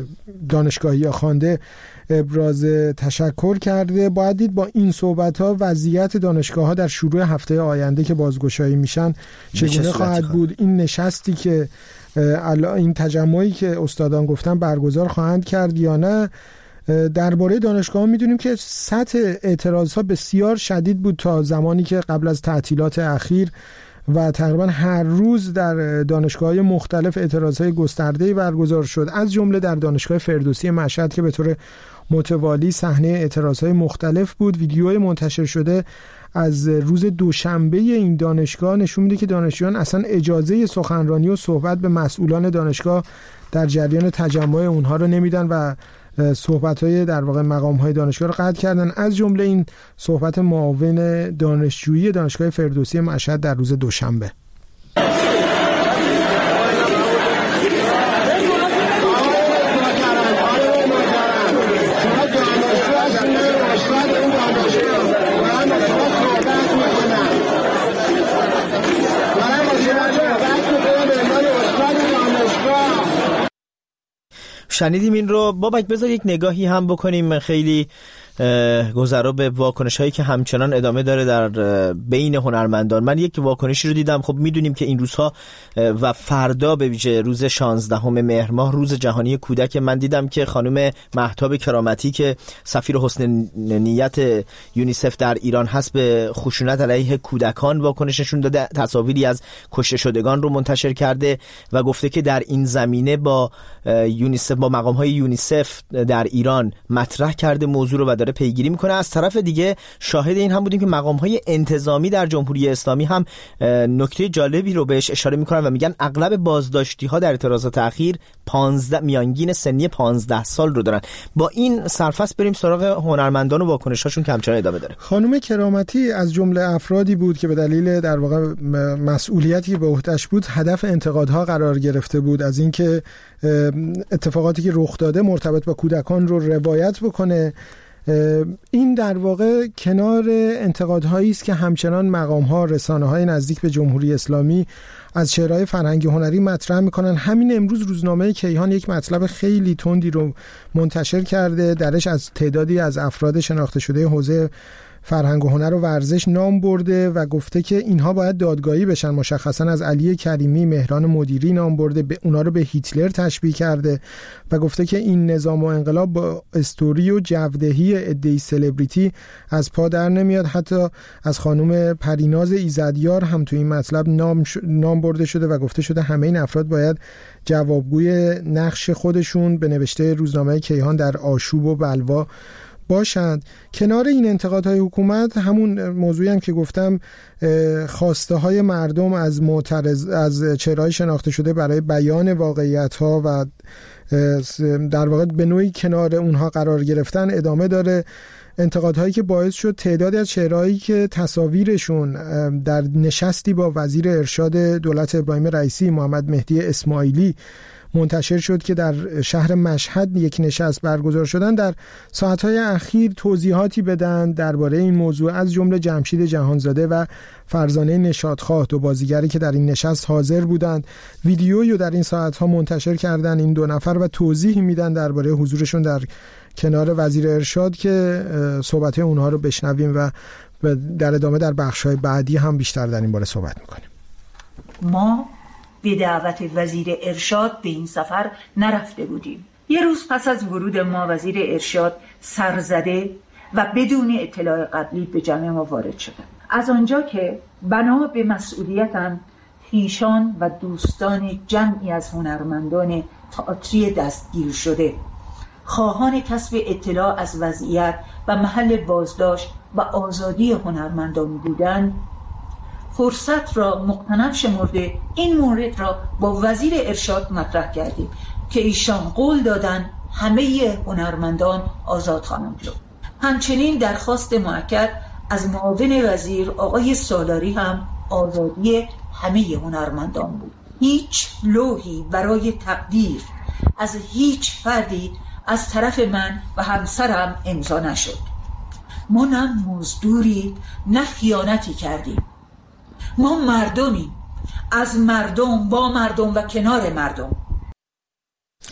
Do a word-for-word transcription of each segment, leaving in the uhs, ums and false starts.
دانشگاهی یا خوانده ابراز تشکر کرده. باید دید با این صحبت‌ها وضعیت دانشگاه‌ها در شروع هفته آینده که بازگشایی میشن چگونه خواهد بود. این نشستی که این تجمعی که استادان گفتن برگزار خواهند کرد یا نه. درباره دانشگاه میدونیم که سطح اعتراضها بسیار شدید بود تا زمانی که قبل از تعطیلات اخیر و تقریبا هر روز در دانشگاه‌های مختلف اعتراضهای گسترده‌ای برگزار شد، از جمله در دانشگاه فردوسی مشهد که به طور متوالی صحنه اعتراضهای مختلف بود. ویدیوهای منتشر شده از روز دوشنبه این دانشگاه نشون میده که دانشجویان اصلا اجازه سخنرانی و صحبت به مسئولان دانشگاه در جریان تجمع اونها رو نمیدن و صحبت‌های در واقع مقام‌های دانشگاه رو قطع کردن، از جمله این صحبت معاون دانشجویی دانشگاه فردوسی مشهد در روز دوشنبه. شنیدیم این رو. بابک بذار یک نگاهی هم بکنیم خیلی گذرا به واکنش هایی که همچنان ادامه داره در بین هنرمندان. من یک واکنشی رو دیدم. خب میدونیم که این روزها و فردا به ویژه روز شانزدهم مهر ماه روز جهانی کودک، من دیدم که خانم مهتاب کرامتی که سفیر حسن نیت یونیسف در ایران هست به خشونت علیه کودکان واکنش نشون داده، تصاویری از کشته شدگان رو منتشر کرده و گفته که در این زمینه با یونیسف با مقام های یونیسف در ایران مطرح کرده موضوع رو و داره پیگیری میکنه. از طرف دیگه شاهد این هم بودیم که مقام های انتظامی در جمهوری اسلامی هم نکته جالبی رو بهش اشاره میکنن و میگن اغلب بازداشتی ها در اعتراضات اخیر پانزده میانگین سنی پانزده سال رو دارن. با این سرفصل بریم سراغ هنرمندان و واکنش‌هاشون که همچنان ادامه داره. خانم کرامتی از جمله افرادی بود که به دلیل در واقع مسئولیتی که به عهده‌اش بود هدف انتقادها قرار گرفته بود، از اینکه اتفاقاتی که رخ داده مرتبط با کودکان رو روایت بکنه. این در واقع کنار انتقادهایی است که همچنان مقام‌ها، رسانه‌های نزدیک به جمهوری اسلامی از چهره‌های فرهنگی هنری مطرح می‌کنن. همین امروز روزنامه کیهان یک مطلب خیلی تندی رو منتشر کرده، درش از تعدادی از افراد شناخته شده حوزه فرهنگ و هنر و ورزش نام برده و گفته که اینها باید دادگاهی بشن. مشخصا از علی کریمی، مهران مدیری نام برده، به اونا رو به هیتلر تشبیه کرده و گفته که این نظام و انقلاب با استوری و جودهی عده‌ای سلبریتی از پا در نمیاد. حتی از خانم پریناز ایزدیار هم تو این مطلب نام, ش... نام برده شده و گفته شده همه این افراد باید جوابگوی نقش خودشون به نوشته روزنامه کیهان در آشوب و بلوا باشند. کنار این انتقادهای حکومت، همون موضوعی هم که گفتم، خواسته های مردم از معترض از چهره‌های شناخته شده برای بیان واقعیت ها و در واقع به نوعی کنار اونها قرار گرفتن ادامه داره. انتقادهایی که باعث شد تعدادی از چهرهایی که تصاویرشون در نشستی با وزیر ارشاد دولت ابراهیم رئیسی محمد مهدی اسماعیلی منتشر شد که در شهر مشهد یک نشست برگزار شدن، در ساعتهای اخیر توضیحاتی بدن درباره این موضوع، از جمله جمشید جهانزاده و فرزانه نشاطخواه، دو بازیگری که در این نشست حاضر بودند. ویدیویی رو در این ساعتها منتشر کردن این دو نفر و توضیح میدن درباره حضورشون در کنار وزیر ارشاد که صحبت‌های اونها رو بشنویم و در ادامه در بخش‌های بعدی هم بیشتر در این باره صحبت می‌کنیم. ما به دعوت وزیر ارشاد به این سفر نرفته بودیم. یه روز پس از ورود ما وزیر ارشاد سرزده و بدون اطلاع قبلی به جمع ما وارد شدند. از آنجا که بنا به مسئولیتم خویشان و دوستان جمعی از هنرمندان تئاتری دستگیر شده خواهان کسب اطلاع از وضعیت و محل بازداشت و آزادی هنرمندان بودند، فرصت را مقتنم شمرده این مورد را با وزیر ارشاد مطرح کردیم که ایشان قول دادن همه هنرمندان آزاد خواهند شد. همچنین درخواست مؤکد از معاون وزیر آقای سالاری هم آزادی همه هنرمندان بود. هیچ لوحی برای تقدیر از هیچ فردی از طرف من و همسرم امضا نشد. ما نه مزدوری نه خیانتی کردیم. ما مردمیم، از مردم، با مردم و کنار مردم.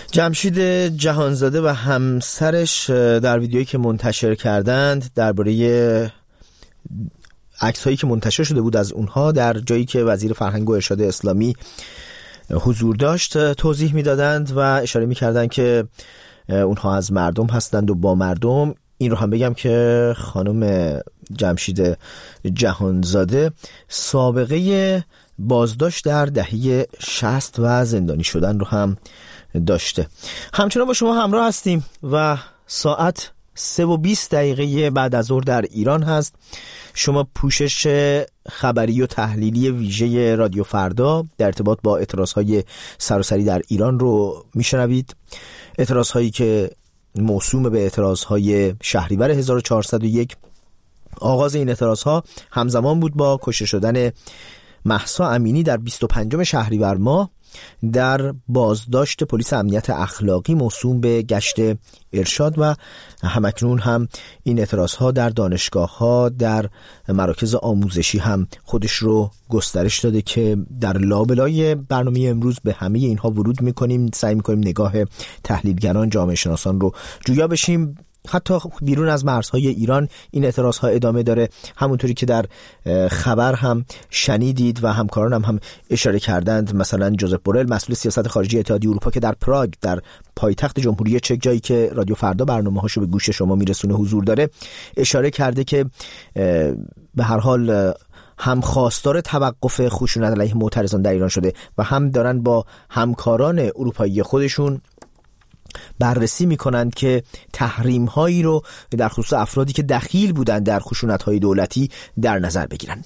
جمشید جهانزاده و همسرش در ویدیویی که منتشر کردند درباره عکس‌هایی که منتشر شده بود از اونها در جایی که وزیر فرهنگ و ارشاد اسلامی حضور داشت توضیح میدادند و اشاره میکردند که اونها از مردم هستند و با مردم. این رو هم بگم که خانم جمشید جهانزاده سابقه بازداشت در دهه شصت و زندانی شدن رو هم داشته. همچنان با شما همراه هستیم و ساعت سه و بیست دقیقه بعد از ظهر در ایران هست. شما پوشش خبری و تحلیلی ویژه رادیو فردا در ارتباط با اعتراضهای سراسری در ایران رو میشنوید. اعتراضهایی که موسوم به اعتراضهای شهریور هزار و چهارصد و یک. آغاز این اعتراضها همزمان بود با کشته شدن مهسا امینی در بیست و پنجم شهریور ماه در بازداشت پلیس امنیت اخلاقی موسوم به گشت ارشاد و همکنون هم این اعتراضها در دانشگاه‌ها، در مراکز آموزشی هم خودش رو گسترش داده که در لابلای برنامه امروز به همه اینها ورود می‌کنیم، سعی می‌کنیم نگاه تحلیلگران، جامعه شناسان رو جویا بشیم. حتی بیرون از مرزهای ایران این اعتراضها ادامه داره، همونطوری که در خبر هم شنیدید و همکاران هم, هم اشاره کردند. مثلا جوزف بورل مسئول سیاست خارجی اتحادیه اروپا که در پراگ در پایتخت جمهوری چک، جایی که رادیو فردا برنامه‌هاشو به گوش شما میرسونه حضور داره، اشاره کرده که به هر حال هم خواستار توقف خشونت علیه معترضان در ایران شده و هم دارن با همکاران اروپایی خودشون بررسی میکنند که تحریم هایی رو در خصوص افرادی که دخیل بودند در خشونت های دولتی در نظر بگیرند.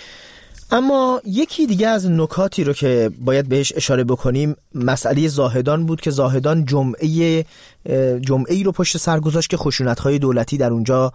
اما یکی دیگه از نکاتی رو که باید بهش اشاره بکنیم مسئله زاهدان بود که زاهدان جمعه جمعه‌ای رو پشت سر گذاشت که خشونت‌های دولتی در اونجا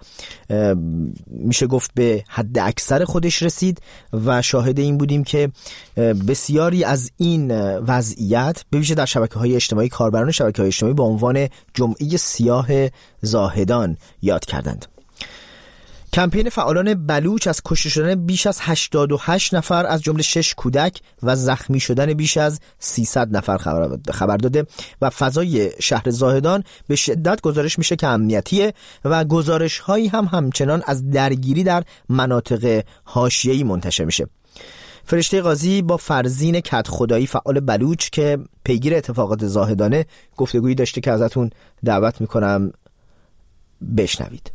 میشه گفت به حد اکثر خودش رسید و شاهد این بودیم که بسیاری از این وضعیت به ویژه در شبکه‌های اجتماعی کاربران شبکه‌های اجتماعی با عنوان جمعه سیاه زاهدان یاد کردند. کمپین فعالان بلوچ از کشته شدن بیش از هشتاد و هشت نفر از جمله شش کودک و زخمی شدن بیش از سیصد نفر خبر داده و فضای شهر زاهدان به شدت گزارش میشه که امنیتیه و گزارش هایی هم همچنان از درگیری در مناطق حاشیه‌ای منتشر میشه. فرشته قاضی با فرزین کدخدایی فعال بلوچ که پیگیر اتفاقات زاهدانه گفتگویی داشته که ازتون دعوت میکنم بشنوید.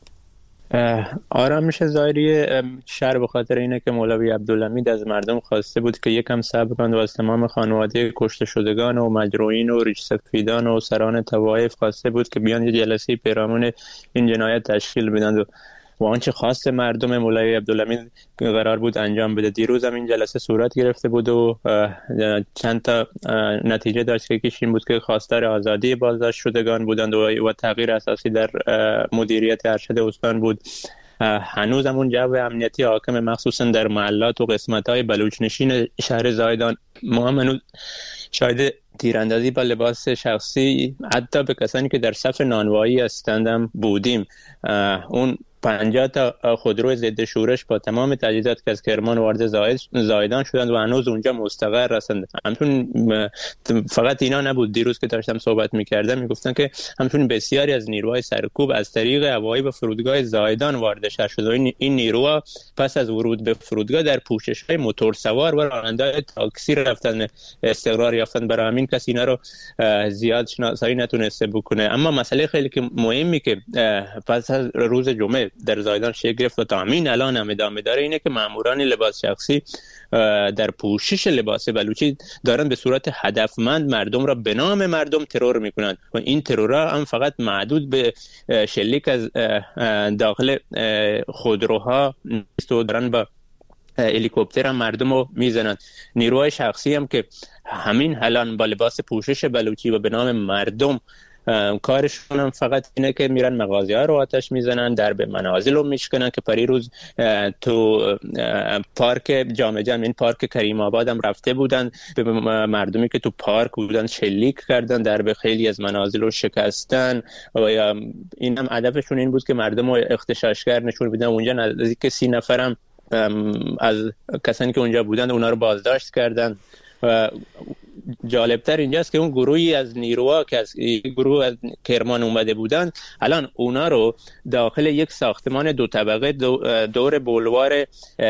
آرامش ظاهری شهر به خاطر اینه که مولوی عبدالحمید از مردم خواسته بود که یکم صبر کنند و از تمام خانواده کشته شدگان و مجروحین و ریش سفیدان و سران طوایف خواسته بود که بیان یه جلسه پیرامون این جنایت تشکیل بدن و و آنچه خواست مردم مولوی عبدالحمید قرار بود انجام بده. دیروز هم این جلسه صورت گرفته بود و چند تا نتیجه داشت که یکیش این بود که خواستار آزادی بازداشت شدگان بودند و تغییر اساسی در مدیریت ارشد استان بود. هنوز هم اون جو امنیتی حاکم مخصوصا در محلات و قسمت‌های بلوچ نشین شهر زاهدان. ما هم هنوز شاهد تیراندازی با لباس شخصی حتی به کسانی که در صف نانوایی هستند هم بودیم. اون پنجاه تا خودرو ضد شورش با تمام تجهیزات که از کرمان وارد زاهدان شدند و هنوز اونجا مستقر هستند. همچون فقط اینا نبود، دیروز که داشتم صحبت می‌کردم میگفتن که همچون بسیاری از نیروهای سرکوب از طریق هوایی به فرودگاه زاهدان وارد شهر شد و این, این نیروها پس از ورود به فرودگاه در پوشش‌های موتور سوار و راننده‌های تاکسی رفتن استقرار یافتن. برای همین کسی اینا رو زیاد شناسایی نتونسته بکنه. اما مسئله خیلی که مهمی که پس از روز جمعه در زاهدان شکل گرفت و تا همین الان هم ادامه داره اینه که ماموران لباس شخصی در پوشش لباس بلوچی دارن به صورت هدفمند مردم را به نام مردم ترور میکنند و این ترورها هم فقط محدود به شلیک از داخل خودروها نیست و دارن با هلیکوپتر هم مردم رو میزنند. نیروهای شخصی هم که همین الان با لباس پوشش بلوچی و به نام مردم کارشون هم فقط اینه که میرن مغازه‌ها رو آتش میزنن، درب منازل رو میشکنن که پریروز تو پارک جامع جمع این پارک کریم آباد هم رفته بودن به مردمی که تو پارک بودن شلیک کردن، درب خیلی از منازل رو شکستن و این هم هدفشون این بود که مردم رو اغتشاشگر نشون بدن. اونجا نزدیک سی نفرم از کسانی که اونجا بودن اونا رو بازداشت کردن و جالبتر اینجاست که اون گروهی از نیروها که از گروه از کرمان اومده بودن الان اونا رو داخل یک ساختمان دو طبقه دور بولوار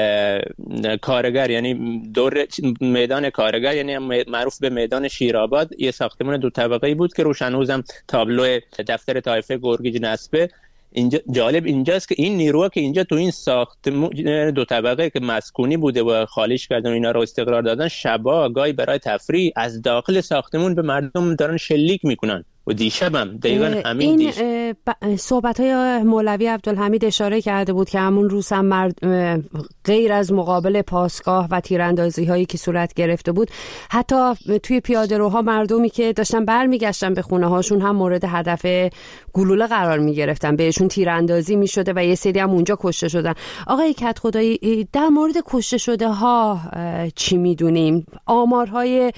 کارگر، یعنی دور میدان کارگر، یعنی معروف به میدان شیرآباد، یه ساختمان دو طبقه‌ای بود که روش هنوزم تابلو دفتر طایفه گرگیج نسبه. اینجا جالب اینجاست که این نیروها که اینجا تو این ساختمان دو طبقه که مسکونی بوده و خالیش کردن و اینا رو استقرار دادن، شبا گاهی برای تفریح از داخل ساختمون به مردم دارن شلیک میکنن و دیشبم دقیقاً همین دیش... ب... صحبت‌های مولوی عبدالحمید اشاره کرده بود که همون روز هم مرد... غیر از مقابل پاسگاه و تیراندازی‌هایی که صورت گرفته بود، حتی توی پیاده‌روها مردمی که داشتن برمیگشتن به خونه‌هاشون هم مورد هدف گلوله قرار می‌گرفتن، بهشون تیراندازی می‌شده و یه سری هم اونجا کشته شدن. آقای کدخدایی، در مورد کشته شده ها چی می‌دونیم؟ آمارهای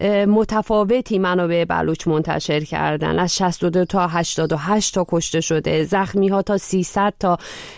متفاوتی منابع بلوچ منتشر کردن، از شصت و دو تا هشتاد و هشت تا کشته شده، زخمی ها تا سیصد تا.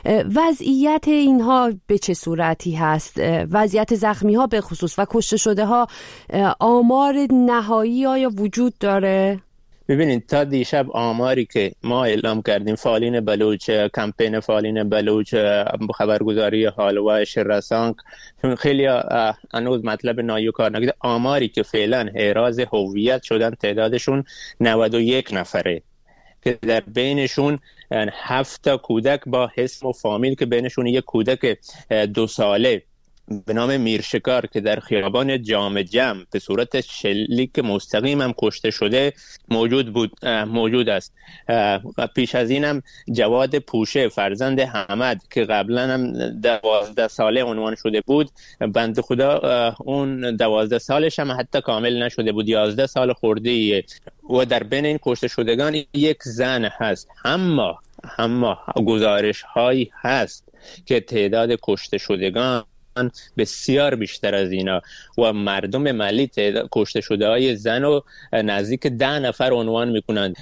وضعیت اینها به چه صورتی هست؟ وضعیت زخمی ها به خصوص و کشته شده ها آمار نهایی آیا وجود داره؟ ببینید تا دیشب آماری که ما اعلام کردیم، فعالین بلوچ، کمپین فعالین بلوچ، خبرگزاری حال و شرسانک، خیلی هنوز مطلب نایو کار نکرده، آماری که فعلا احراز هویت شدن تعدادشون نود و یک نفره که در بینشون هفت تا کودک با اسم و فامیل که بینشون یک کودک دو ساله به نام میرشکار که در خیابان جام جم به صورت شلیک مستقیم هم کشته شده موجود بود موجود است. پیش از اینم جواد پوشه فرزند حمد که قبلا هم دوازده ساله عنوان شده بود، بنده خدا اون دوازده سالش هم حتی کامل نشده بود، یازده سال خورده ایه و در بین این کشته شدگان یک زن هست. اما اما گزارش هایی هست که تعداد کشته شدگان بسیار بیشتر از اینا و مردم محلی کشته شده های زن و نزدیک ده نفر عنوان میکنند.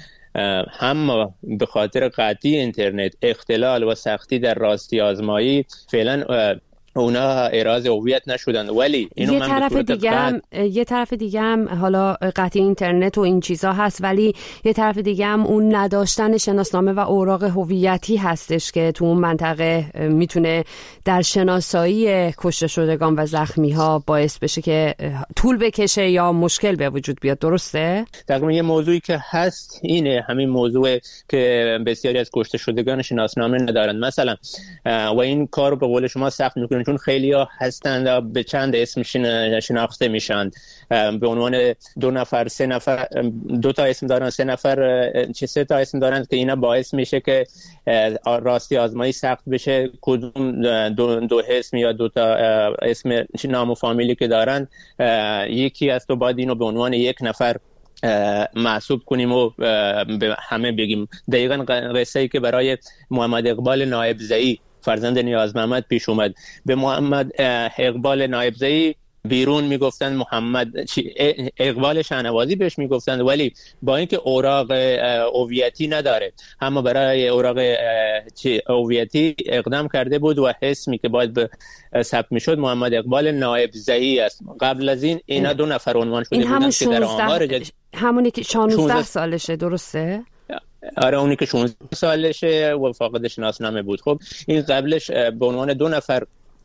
هم به خاطر قطعی اینترنت، اختلال و سختی در راستی آزمایی فعلا اونا اراز هویت نشدن، ولی اینو یه من طرف دیگه هم یه طرف دیگه هم حالا قطعی اینترنت و این چیزا هست، ولی یه طرف دیگه هم اون نداشتن شناسنامه و اوراق هویتی هستش که تو اون منطقه میتونه در شناسایی کشته شدگان و زخمی ها باعث بشه که طول بکشه یا مشکل به وجود بیاد. درسته؟ تقریبا یه موضوعی که هست اینه، همین موضوع که بسیاری از کشته شدگان شناسنامه ندارن مثلا، و این کارو به قول شما سخت میکنه چون خیلی ها هستند به چند اسم شناخته میشن، به عنوان دو نفر سه نفر دو تا اسم دارن، سه نفر چه سه تا اسم دارن که اینا باعث میشه که راستی آزمایی سخت بشه کدوم دو, دو اسم یا دو تا اسم نام و فامیلی که دارن یکی از تو باید اینو به عنوان یک نفر محسوب کنیم و به همه بگیم. دقیقاً قصه ای که برای محمد اقبال نایبزئی فرزند نیاز محمد پیش اومد، به محمد اقبال نایبزئی بیرون میگفتن محمد اقبال شهنوازی بهش میگفتن، ولی با اینکه اوراق هویتی نداره اما برای اوراق هویتی اقدام کرده بود و اسمی که باید ثبت میشد محمد اقبال نایبزئی است. قبل از این اینا دو نفر عنوان شده بودن که در آمار جد... همونی که شانزده سالشه. درسته؟ آره اونی که شانزده سالشه و فاقد شناسنامه بود. خب این قبلش به عنوان دو نفر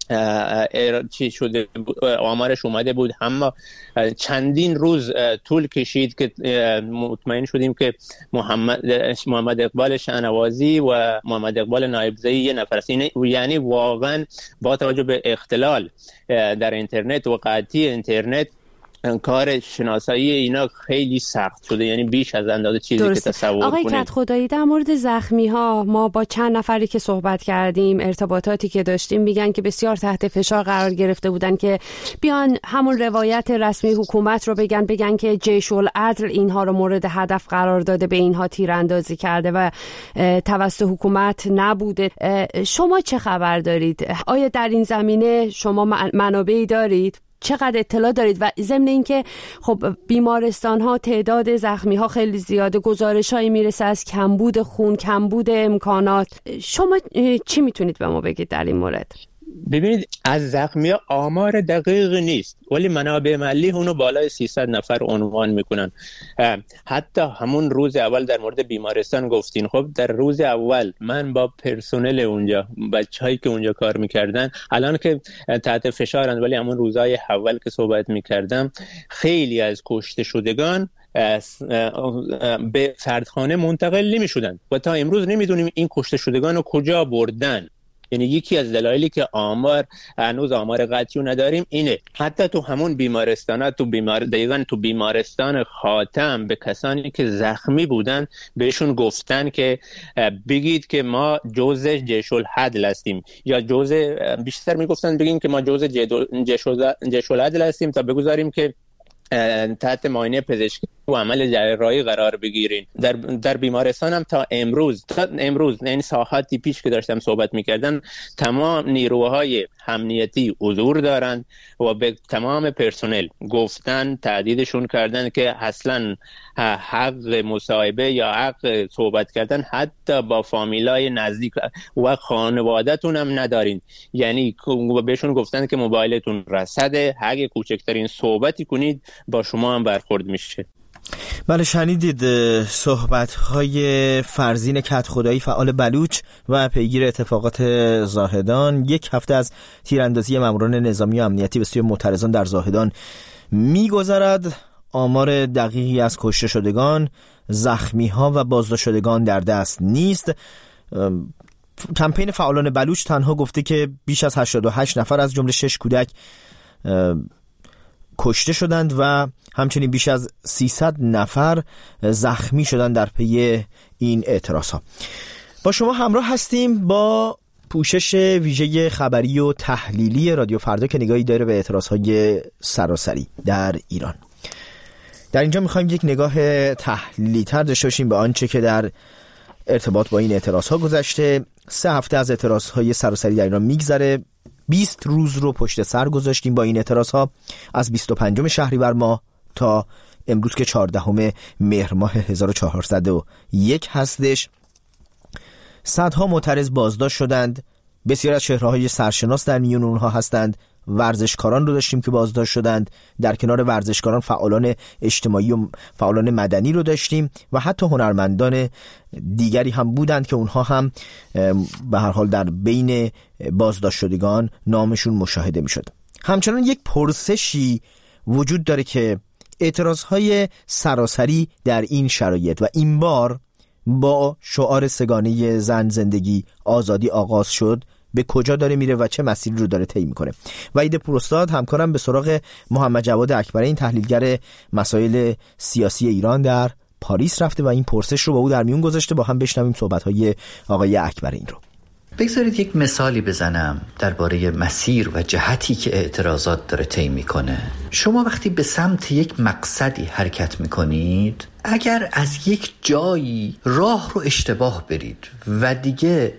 چی شده آمارش اومده بود، اما چندین روز طول کشید که مطمئن شدیم که محمد محمد اقبال شهنوازی و محمد اقبال نایبزئی یه نفر است. یعنی واقعا با توجه به اختلال در اینترنت و قطعی اینترنت کار شناسایی اینا خیلی سخت شده، یعنی بیش از اندازه چیزی درسته. که تصور آقای کنید. کدخدایی، در مورد زخمی ها ما با چند نفری که صحبت کردیم، ارتباطاتی که داشتیم، میگن که بسیار تحت فشار قرار گرفته بودن که بیان همون روایت رسمی حکومت رو بگن بگن که جیش العدل اینها رو مورد هدف قرار داده، به اینها تیراندازی کرده و توسط حکومت نبوده. شما چه خبر دارید؟ آیا در این زمینه شما منابعی دارید؟ چقدر اطلاع دارید؟ و ضمن اینکه خب بیمارستان ها تعداد زخمی ها خیلی زیاده، گزارش هایی میرسه از کمبود خون، کمبود امکانات. شما چی میتونید به ما بگید در این مورد؟ ببینید از زخمی‌ها آمار دقیق نیست، ولی منابع ملی اونو بالای سیصد نفر عنوان میکنن. حتی همون روز اول در مورد بیمارستان گفتین، خب در روز اول من با پرسنل اونجا، بچه‌هایی که اونجا کار میکردن، الان که تحت فشارن، ولی همون روزهای اول که صحبت میکردم خیلی از کشته شدگان به سردخانه منتقل نمی شدن و تا امروز نمیدونیم این کشته شدگان رو کجا بردن. یعنی یکی از دلایلی که آمار هنوز آمار قطعی نداریم اینه. حتی تو همون بیمارستانات، تو بیمار دقیقاً تو بیمارستان خاتم به کسانی که زخمی بودن بهشون گفتن که بگید که ما جزء جیش العدل هستیم، یا جزء، بیشتر میگفتن بگیم که ما جزء جیش العدل هستیم تا بگذاریم که تحت معاینه پزشکی و عمل جراحی قرار بگیرین. در در بیمارستان هم تا امروز تا امروز این ساعاتی پیش که داشتم صحبت میکردن، تمام نیروهای امنیتی حضور دارن و به تمام پرسنل گفتن، تهدیدشون کردن که اصلا حق مصاحبه یا حق صحبت کردن حتی با فامیلای نزدیک و خانواده‌تون هم ندارین. یعنی بهشون گفتن که موبایلتون رصده، اگه کوچکترین صحبتی کنید با شما هم برخورد میشه. بله، شنیدید صحبت‌های فرزین کدخدایی، فعال بلوچ و پیگیر اتفاقات زاهدان. یک هفته از تیراندازی ماموران نظامی و امنیتی به سوی معترضان در زاهدان می‌گذرد. آمار دقیقی از کشته شدگان، زخمی‌ها و بازداشت شدگان در دست نیست. کمپین فعالان بلوچ تنها گفته که بیش از هشتاد و هشت نفر از جمله شش کودک کشته شدند و همچنین بیش از سیصد نفر زخمی شدند در پی این اعتراضها. با شما همراه هستیم با پوشش ویژه خبری و تحلیلی رادیو فردا که نگاهی داره به اعتراضهای سراسری در ایران. در اینجا میخوایم یک نگاه تحلیلی تر داشته باشیم به آنچه که در ارتباط با این اعتراضها گذشته. سه هفته از اعتراضهای سراسری در ایران میگذره. بیست روز رو پشت سر گذاشتیم با این اعتراضها، از بیست و پنجم شهریور ماه تا امروز که چهاردهم مهر ماه هزار و چهارصد و یک هستش. صدها معترض بازداشت شدند. بسیار از چهره‌های سرشناس در میون اونها هستند. ورزشکاران رو داشتیم که بازداشت شدند. در کنار ورزشکاران فعالان اجتماعی و فعالان مدنی رو داشتیم و حتی هنرمندان دیگری هم بودند که اونها هم به هر حال در بین بازداشت شدگان نامشون مشاهده میشد. همچنان یک پرسشی وجود داره که اعتراضهای سراسری در این شرایط و این بار با شعار سگانه زن، زندگی، آزادی آغاز شد، به کجا داره میره و چه مسیری رو داره طی میکنه. وحید پوراستاد همکارم به سراغ محمد جواد اکبرین، تحلیلگر مسائل سیاسی ایران در پاریس رفته و این پرسش رو با او در میون گذاشته. با هم بشنویم صحبت‌های آقای اکبرین رو. بگذارید یک مثالی بزنم درباره مسیر و جهتی که اعتراضات داره طی میکنه. شما وقتی به سمت یک مقصدی حرکت میکنید، اگر از یک جایی راه رو اشتباه برید و دیگه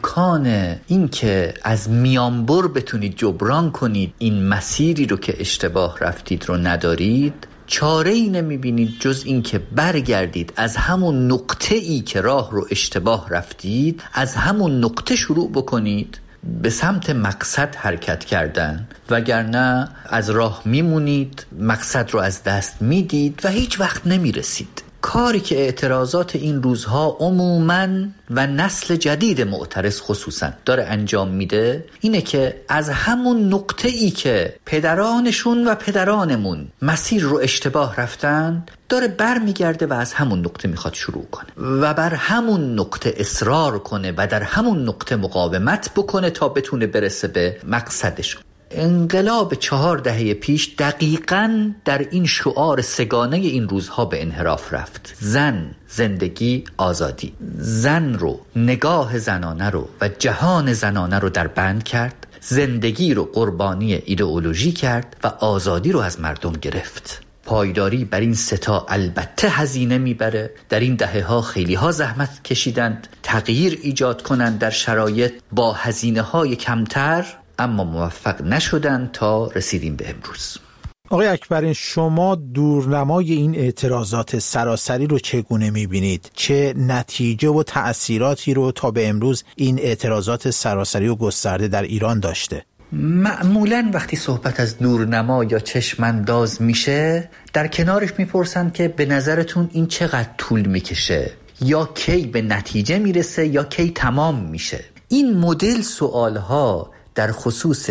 امکان این که از میانبر بتونید جبران کنید این مسیری رو که اشتباه رفتید رو ندارید، چاره ای نمیبینید جز این که برگردید از همون نقطه ای که راه رو اشتباه رفتید، از همون نقطه شروع بکنید به سمت مقصد حرکت کردن، وگرنه از راه میمونید، مقصد رو از دست میدید و هیچ وقت نمیرسید. کاری که اعتراضات این روزها عموماً و نسل جدید معترض خصوصاً داره انجام میده اینه که از همون نقطه ای که پدرانشون و پدرانمون مسیر رو اشتباه رفتن داره بر میگرده و از همون نقطه میخواد شروع کنه و بر همون نقطه اصرار کنه و در همون نقطه مقاومت بکنه تا بتونه برسه به مقصدش. انقلاب چهار دهه پیش دقیقاً در این شعار سگانه این روزها به انحراف رفت. زن، زندگی، آزادی. زن رو، نگاه زنانه رو و جهان زنانه رو در بند کرد، زندگی رو قربانی ایدئولوژی کرد و آزادی رو از مردم گرفت. پایداری بر این ستا البته هزینه میبره. در این دهه ها خیلی ها زحمت کشیدند تغییر ایجاد کنند در شرایط با هزینه های کمتر، اما موفق نشدن تا رسیدیم به امروز. آقای اکبرین، شما دورنمای این اعتراضات سراسری رو چگونه می‌بینید؟ چه نتیجه و تأثیراتی رو تا به امروز این اعتراضات سراسری و گسترده در ایران داشته؟ معمولاً وقتی صحبت از دورنما یا چشمانداز میشه، در کنارش میپرسن که به نظرتون این چقدر طول میکشه، یا کی به نتیجه میرسه، یا کی تمام میشه. این مدل سوالها در خصوص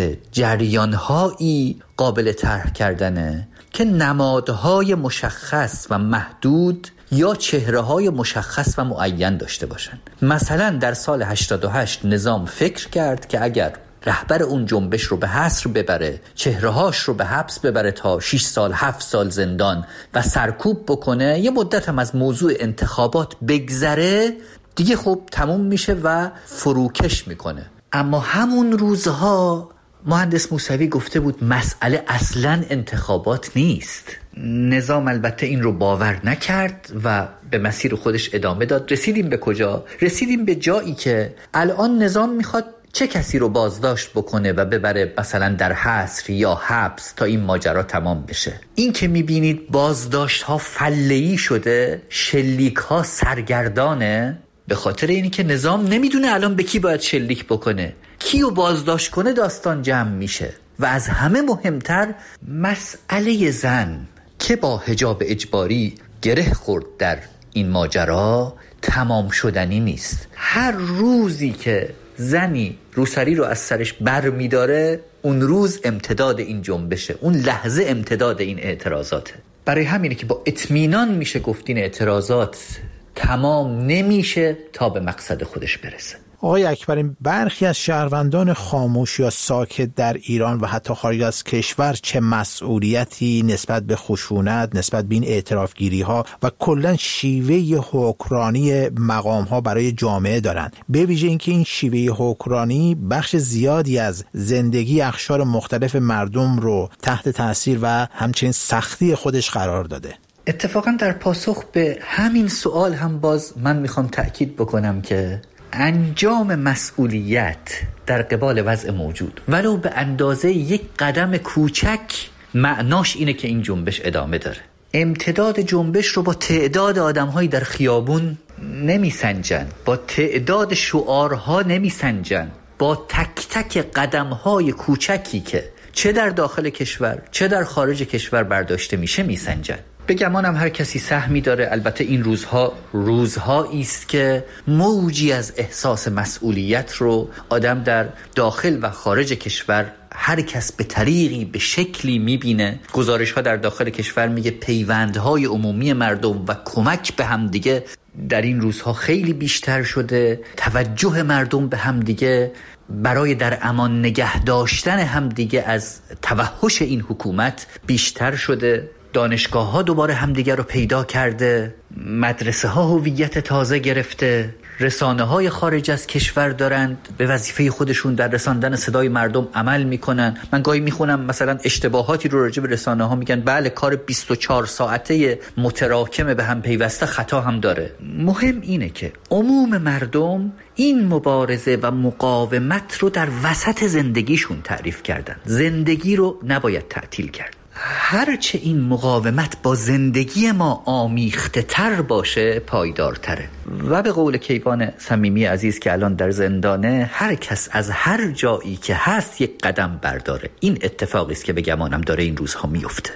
جریانهایی قابل طرح کردنه که نمادهای مشخص و محدود یا چهره‌های مشخص و معین داشته باشن. مثلا در سال هشتاد و هشت نظام فکر کرد که اگر رهبر اون جنبش رو به حصر ببره، چهره‌هاش رو به حبس ببره تا شش سال هفت سال زندان و سرکوب بکنه، یه مدت هم از موضوع انتخابات بگذره، دیگه خب تموم میشه و فروکش میکنه. اما همون روزها مهندس موسوی گفته بود مسئله اصلاً انتخابات نیست. نظام البته این رو باور نکرد و به مسیر خودش ادامه داد. رسیدیم به کجا؟ رسیدیم به جایی که الان نظام میخواد چه کسی رو بازداشت بکنه و ببره مثلا در حصر یا حبس تا این ماجرا تمام بشه. این که میبینید بازداشت ها فله‌ای شده، شلیک ها سرگردانه، به خاطر اینی که نظام نمیدونه الان به کی باید شلیک بکنه، کیو بازداشت کنه، داستان جمع میشه. و از همه مهمتر مسئله زن که با حجاب اجباری گره خورد در این ماجرا تمام شدنی نیست. هر روزی که زنی روسری رو از سرش بر میداره، اون روز امتداد این جنبشه، اون لحظه امتداد این اعتراضاته. برای همینه که با اطمینان میشه گفت این اعتراضات تمام نمیشه تا به مقصد خودش برسه. آقای اکبرین، برخی از شهروندان خاموش یا ساکت در ایران و حتی خارج از کشور چه مسئولیتی نسبت به خشونت، نسبت به این اعترافگیری ها و کلا شیوه حکمرانی مقام ها برای جامعه دارند؟ به ویژه اینکه این شیوه حکمرانی بخش زیادی از زندگی اقشار مختلف مردم رو تحت تاثیر و همچنین سختی خودش قرار داده. اتفاقا در پاسخ به همین سوال هم باز من میخوام تأکید بکنم که انجام مسئولیت در قبال وضع موجود ولو به اندازه یک قدم کوچک معناش اینه که این جنبش ادامه داره. امتداد جنبش رو با تعداد آدم‌های در خیابون نمیسنجن، با تعداد شعارها نمیسنجن، با تک تک قدم‌های کوچکی که چه در داخل کشور چه در خارج کشور برداشته میشه میسنجن. به گمانم هر کسی سهمی داره. البته این روزها روزهایی است که موجی از احساس مسئولیت رو آدم در داخل و خارج کشور هر کس به طریقی به شکلی میبینه. گزارش ها در داخل کشور میگه پیوندهای عمومی مردم و کمک به همدیگه در این روزها خیلی بیشتر شده. توجه مردم به همدیگه برای در امان نگه داشتن همدیگه از توحش این حکومت بیشتر شده. دانشگاه ها دوباره همدیگر رو پیدا کرده، مدرسه ها هویت تازه گرفته، رسانه های خارج از کشور دارند به وظیفه خودشون در رساندن صدای مردم عمل میکنن. من گاهی میخونم مثلا اشتباهاتی رو راجع به رسانه ها میگن، بله کار بیست و چهار ساعته متراکم به هم پیوسته خطا هم داره. مهم اینه که عموم مردم این مبارزه و مقاومت رو در وسط زندگیشون تعریف کردن. زندگی رو نباید تعطیل کرد. هرچه این مقاومت با زندگی ما آمیخته تر باشه پایدارتره. و به قول کیوان صمیمی عزیز که الان در زندانه، هر کس از هر جایی که هست یک قدم برداره. این اتفاقی است که به گمانم داره این روزها میفته.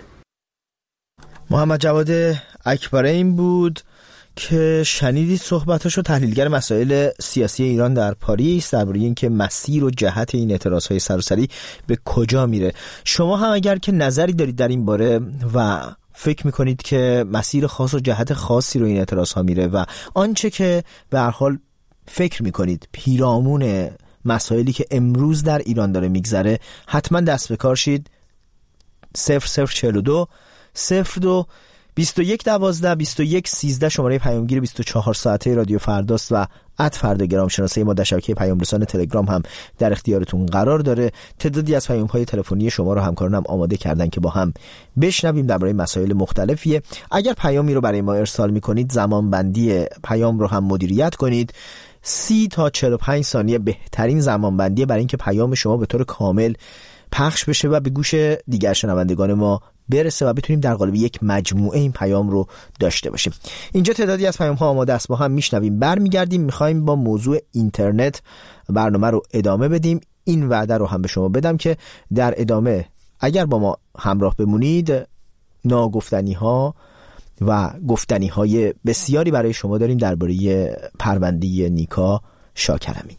محمد جواد اکبرین بود که شنیدید صحبتاشو. تحلیلگر مسائل سیاسی ایران در پاریس درباره اینکه مسیر و جهت این اعتراضهای سراسری به کجا میره. شما هم اگر که نظری دارید در این باره و فکر میکنید که مسیر خاص و جهت خاصی رو این اعتراضها میره و آنچه که به هر حال فکر میکنید پیرامون مسائلی که امروز در ایران داره میگذره، حتما دست به کار شید. صفر صفر چهل و دو صفر دو بیست و یک دوازده بیست و یک سیزده شماره پیامگیر بیست و چهار ساعته رادیو فرداست و ات فردا گرام شناسه ما در شبکه پیام رسان تلگرام هم در اختیارتون قرار داره. تعدادی از پیام‌های تلفنی شما رو همکارانم آماده کردن که با هم بشنویم درباره مسائل مختلفیه. اگر پیامی رو برای ما ارسال می‌کنید زمان بندی پیام رو هم مدیریت کنید. سی تا چهل و پنج ثانیه بهترین زمان بندیه برای اینکه پیام شما به طور کامل پخش بشه و به گوش دیگر شنوندگان ما برسه و بتونیم در قالب یک مجموعه این پیام رو داشته باشیم. اینجا تعدادی از پیام ها آماده است، با هم میشنویم، برمیگردیم میخوایم با موضوع اینترنت برنامه رو ادامه بدیم. این وعده رو هم به شما بدم که در ادامه اگر با ما همراه بمونید ناگفتنی ها و گفتنی های بسیاری برای شما داریم درباره پرونده نیکا شاکرمی.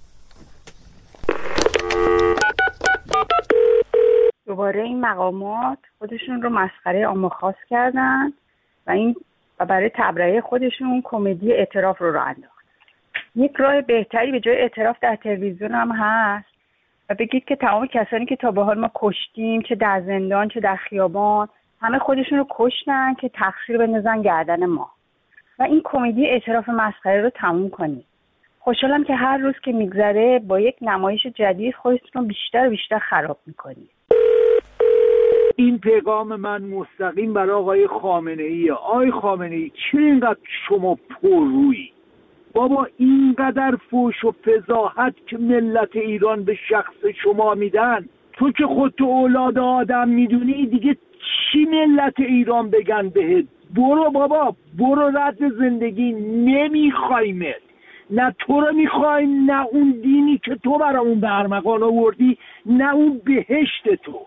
دوباره این مقامات خودشون رو مسخره عامه خاص کردن و این و برای تبرئه خودشون کمدی اعتراف رو راه انداختن. یک راه بهتری به جای اعتراف در تلویزیون هم هست و بگید که تمام کسانی که تا به حال ما کشتیم، چه در زندان چه در خیابان، همه خودشون رو کشتن که تقصیر بندازن گردن ما و این کمدی اعتراف مسخره رو تموم کنید. خوشحالم که هر روز که میگذره با یک نمایش جدید خودتون رو بیشتر و بیشتر خراب میکنید. این پیغام من مستقیم برای آقای خامنه‌ای. آقای خامنه‌ای چرا اینقدر شما پررویی؟ بابا اینقدر فوش و فضاحت که ملت ایران به شخص شما میدن، تو که خودتو اولاد آدم میدونی، دیگه چی ملت ایران بگن بهت؟ برو بابا، برو رد زندگی، نمیخوایمت، نه تو رو میخوایم، نه اون دینی که تو برامون به ارمغان آوردی، نه اون بهشت تو.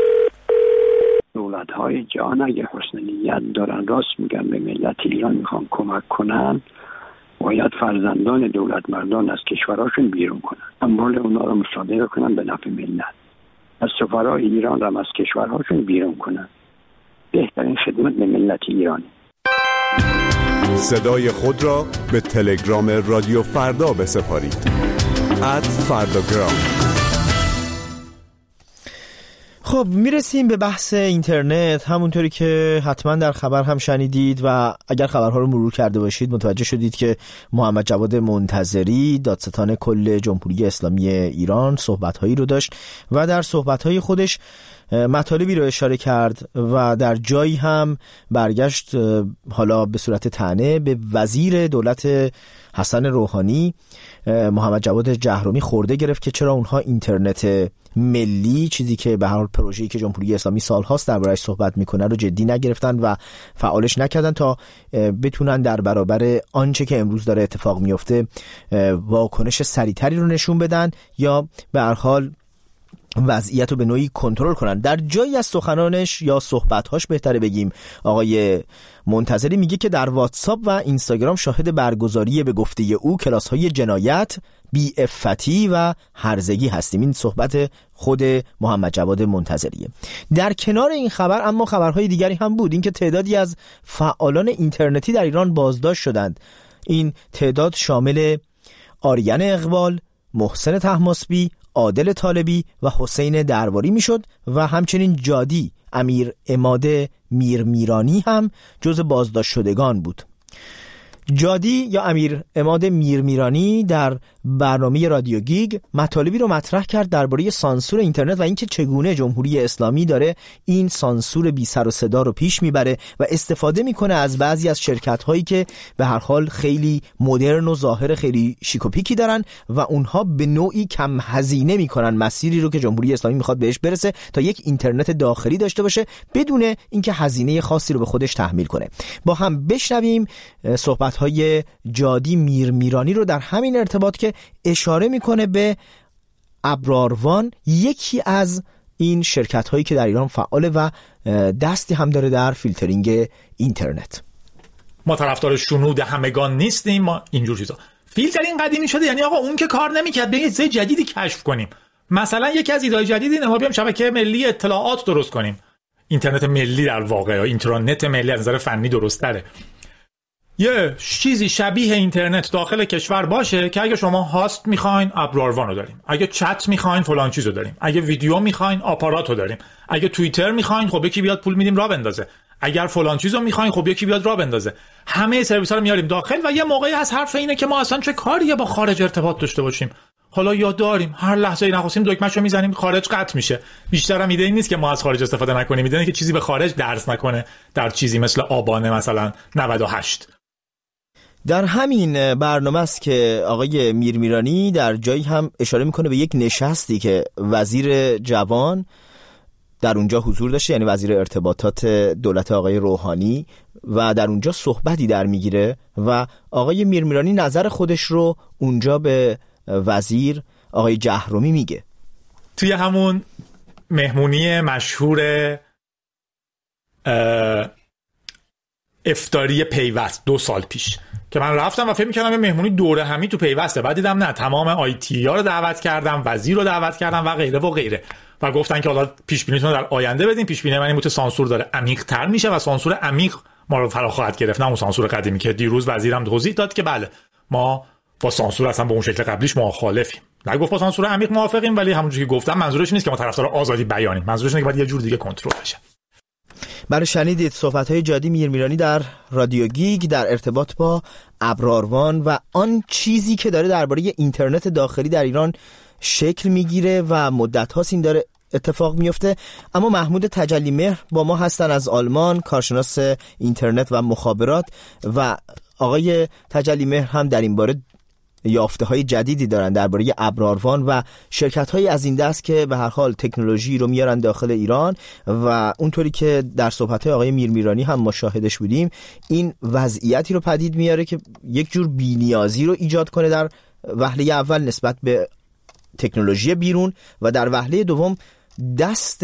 دولت‌های جهان اگه حسن نیت دارن، راست میگن، به ملت ایران میخوان کمک کنن، باید فرزندان دولت مردان از کشورهاشون بیرون کنن، اموال اونا رو مصادره کنن به نفع ملت، از سفرای ایران رو از کشورهاشون بیرون کنن. بهترین خدمت به ملت ایرانی. صدای خود را به تلگرام رادیو فردا بسپارید. ات فرداگرام. خب میرسیم به بحث اینترنت. همونطوری که حتما در خبر هم شنیدید و اگر خبرها رو مرور کرده باشید متوجه شدید که محمد جواد منتظری، دادستان کل جمهوری اسلامی ایران، صحبت‌هایی رو داشت و در صحبت‌های خودش مطالبی رو اشاره کرد و در جایی هم برگشت حالا به صورت طعنه به وزیر دولت حسن روحانی محمد جواد جهرومی خورده گرفت که چرا اونها اینترنت ملی، چیزی که به هر حال پروژه‌ای که جمهوری اسلامی سال‌هاست درباره‌اش صحبت می‌کنه، رو جدی نگرفتن و فعالش نکردن تا بتونن در برابر آنچه که امروز داره اتفاق میفته واکنش سریعتری رو نشون بدن یا به هر حال وضعیت رو به نوعی کنترل کنن. در جایی از سخنانش یا صحبت‌هاش بهتره بگیم، آقای منتظری میگه که در واتساپ و اینستاگرام شاهد برگزاری به گفته او کلاس‌های جنایت، بی‌عفتی و هرزگی هستیم. این صحبت خود محمد جواد منتظریه. در کنار این خبر اما خبرهای دیگری هم بود، اینکه تعدادی از فعالان اینترنتی در ایران بازداشت شدند. این تعداد شامل آریان اقبال، محسن طهماسبی، عادل طالبی و حسین درباری میشد و همچنین جادی امیر عماد میرمیرانی هم جز بازداشت شدگان بود. جادی یا امیر عماد میرمیرانی در برنامه رادیو گیگ مطالبی رو مطرح کرد درباره سانسور اینترنت و اینکه چگونه جمهوری اسلامی داره این سانسور بی سر و صدا رو پیش میبره و استفاده میکنه از بعضی از شرکت هایی که به هر حال خیلی مدرن و ظاهر خیلی شیک و پیکی دارن و اونها به نوعی کم هزینه میکنن مسیری رو که جمهوری اسلامی میخواد بهش برسه تا یک اینترنت داخلی داشته باشه بدون اینکه هزینه خاصی رو به خودش تحمیل کنه. با هم بشنویم صحبت های جادی میرمیرانی رو در همین ارتباط که اشاره میکنه به ابراروان، یکی از این شرکت هایی که در ایران فعاله و دستی هم داره در فیلترینگ اینترنت. ما طرفدار شنود همگان نیستیم، ما اینجور چیزا. فیلترینگ قدیمی شده، یعنی آقا اون که کار نمیکرد بیایم چیز جدیدی کشف کنیم. مثلا یکی از ایده‌های جدید اینه ما بیام شبکه ملی اطلاعات درست کنیم. اینترنت ملی در واقع، اینترنت ملی از نظر فنی درست‌تره. یه چیزی شبیه اینترنت داخل کشور باشه که اگه شما هاست میخواین ابراروان رو داریم، اگه چت میخواین فلان چیز رو داریم، اگه ویدیو میخواین آپارات رو داریم، اگه توییتر میخواین خب یکی بیاد پول میدیم راه بندازه، اگر فلان چیز رو میخواین خب یکی بیاد راه بندازه. همه سرویس ها رو میاریم داخل و یه موقعی از حرف اینه که ما اصلا چه کاریه با خارج ارتباط داشته باشیم. حالا یا داریم، هر لحظه ای نخواستیم دکمه‌شو میزنیم خارج قطع میشه. بیشتر هم ایده این نیست که ما از خارج استفاده نکنیم، ایده اینه که چیزی به خارج درس نکنه در چیزی مثل آبان مثلا نود و هشت. در همین برنامه است که آقای میرمیرانی در جایی هم اشاره میکنه به یک نشستی که وزیر جوان در اونجا حضور داشته، یعنی وزیر ارتباطات دولت آقای روحانی، و در اونجا صحبتی در میگیره و آقای میرمیرانی نظر خودش رو اونجا به وزیر آقای جهرومی میگه. توی همون مهمونی مشهور افطاری پیوست دو سال پیش که من رفتم و فکر می‌کردم یه مهمونی دوره همی تو پیوسته، بعد دیدم نه، تمام آیتی ها رو دعوت کردم، وزیر رو دعوت کردم و غیره و غیره و گفتن که حالا پیش بینیتون در آینده بدین. پیش بینی من این بود سانسور داره عمیق تر میشه و سانسور عمیق ما رو فرا خواهد گرفت، نه اون سانسور قدیمی که دیروز وزیرم توضیح داد که بله ما با سانسور اصلا به اون شکل قبلیش مخالفیم. نگفت با سانسور عمیق موافقیم، ولی همونجوری که گفتم منظورش نیست که ما طرفدار آزادی بیانیم، منظورش اینه که باید یه جور دیگه کنترل بشه. برای شنیدید صحبت‌های جادی میرمیرانی در رادیو گیگ در ارتباط با ابراروان و آن چیزی که داره درباره اینترنت داخلی در ایران شکل میگیره و مدت هاست این داره اتفاق میفته. اما محمود تجلی مهر با ما هستن از آلمان، کارشناس اینترنت و مخابرات، و آقای تجلی مهر هم در این باره یافته های جدیدی دارن درباره ابراروان و شرکت های از این دست که به هر حال تکنولوژی رو میارن داخل ایران و اونطوری که در صحبت های آقای میرمیرانی هم مشاهدش بودیم این وضعیتی رو پدید میاره که یک جور بی‌نیازی رو ایجاد کنه در وهله اول نسبت به تکنولوژی بیرون و در وهله دوم دست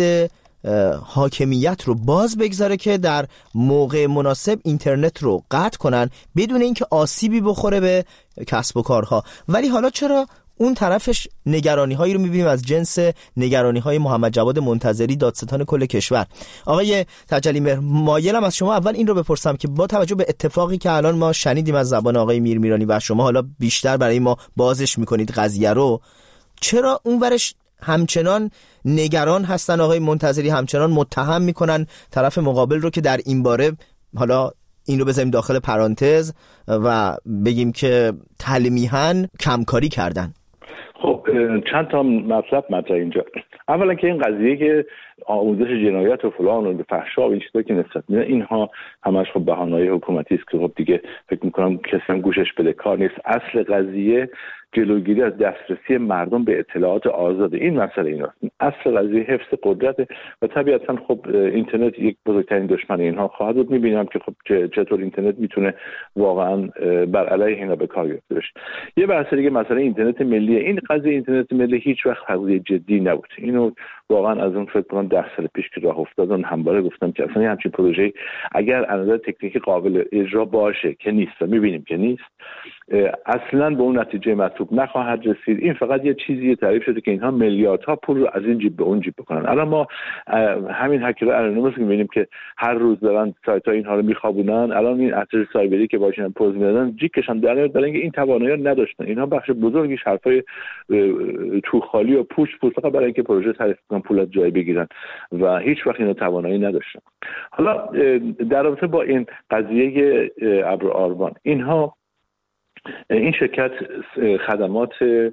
حاکمیت رو باز بگذاره که در موقع مناسب اینترنت رو قطع کنن بدون اینکه آسیبی بخوره به کسب و کارها. ولی حالا چرا اون طرفش نگرانی هایی رو میبینیم از جنس نگرانی های محمد جواد منتظری، دادستان کل کشور؟ آقای تجلی مهر، مایلم از شما اول این رو بپرسم که با توجه به اتفاقی که الان ما شنیدیم از زبان آقای میرمیرانی و شما حالا بیشتر برای ما بازش میکنید قضیه رو، چرا اون ورش همچنان نگران هستن آقای منتظری، همچنان متهم میکنن طرف مقابل رو که در این باره، حالا این رو بذاریم داخل پرانتز و بگیم که تلمیحاً کمکاری کردن؟ خب چند تا مطلب مطرح اینجا. اولا که این قضیه که آموزش جنایت و فلان و فحشا و این چیزا که نسبت میدن، اینها همش خب بهانه‌های حکومتی است که خب دیگه فکر میکنم کسی هم گوشش بده کار نیست. اصل قضیه جلوگیری از دسترسی مردم به اطلاعات آزاده، این مسئله ایناست. اصل قضیه حفظ قدرت و طبیعتا خب اینترنت یک بزرگترین دشمن اینها خواهد بود. میبینم که خب چطور اینترنت میتونه واقعا بر علیه اینا به کار گرفته بشه. یه بحث دیگه مسئله اینترنت ملی. این قضیه اینترنت ملی هیچ وقت قضیه جدی نبود. اینو واقعا از اون فکر کنم ده سال پیش که راه افتاد اون همباره گفتم که اصلا همچین پروژه اگر از نظر تکنیکی قابل اجرا باشه که نیست و میبینیم که نیست، اصلا به اون نتیجه مطلوب نخواهد رسید. این فقط یه چیزی تعریف شده که اینها میلیاردها پول رو از این جیب به اون جیب بکنن. الان ما همین هکرها انونیموس که میبینیم که هر روز دارن سایت ها اینها رو میخوابونن، الان این اتر سایبری که باشن پوز میدادن جیکشون در میاد، برای اینکه این توانایی نداشتن. اینها بخش بزرگیش حرفای تو خالی و پوچ پوچ فقط برای اینکه پروژه تعریف کنن پول از جای بگیرن و هیچ وقت اینو توانایی نداشتن. حالا در رابطه با این قضیه ابراروان، اینها این شرکت خدمات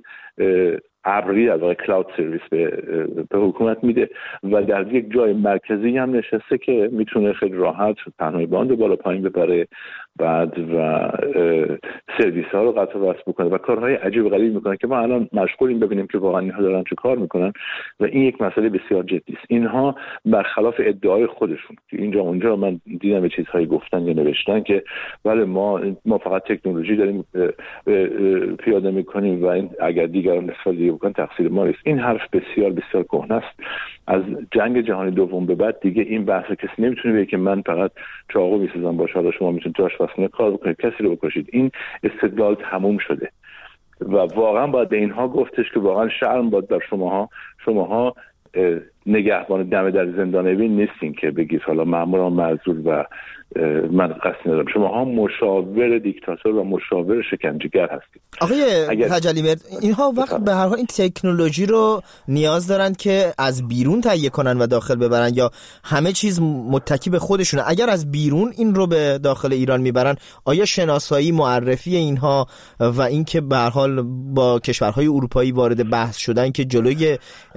ابری از کلاود سرویس به, به حکومت میده و در یک جای مرکزی هم نشسته که میتونه خیلی راحت پهنای باند بالا پایین ببره بعد و سرویس ها رو قطع و وصل بکنه و کارهای عجیب غریب میکنه که ما الان مشغولیم ببینیم که واقعا اینها دارن چه کار میکنن و این یک مسئله بسیار جدی است. اینها برخلاف ادعای خودشون که اینجا اونجا من دیدم به چیزهایی گفتن یا نوشتن که بله ما ما فقط تکنولوژی داریم پیاده میکنیم و این اگر دیگران استفاده بکنن تقصیر ما نیست. این حرف بسیار بسیار کهنه است. از جنگ جهانی دوم به بعد دیگه این بحث کسی نمیتونه بگه که من فقط چاقو میسازم باشه حالا شما میتونید جاش واسه کار بکنید کسی رو بکشید. این استدلال تموم شده و واقعا باید به اینها گفتش که واقعا شرم باید بر شماها شماها نگهبان دم در زندان بین نیستین که بگید حالا ماموران معذور و من قصد ندارم. شما هم مشاور دیکتاتور و مشاور شکنجهگر هستید. آقای اگر... تجلی مهر، اینها وقت به هر حال این تکنولوژی رو نیاز دارن که از بیرون تهیه کنن و داخل ببرن یا همه چیز متکی به خودشونه؟ اگر از بیرون این رو به داخل ایران میبرن، آیا شناسایی معرفی اینها و اینکه به هر حال با کشورهای اروپایی وارد بحث شدن که جلوی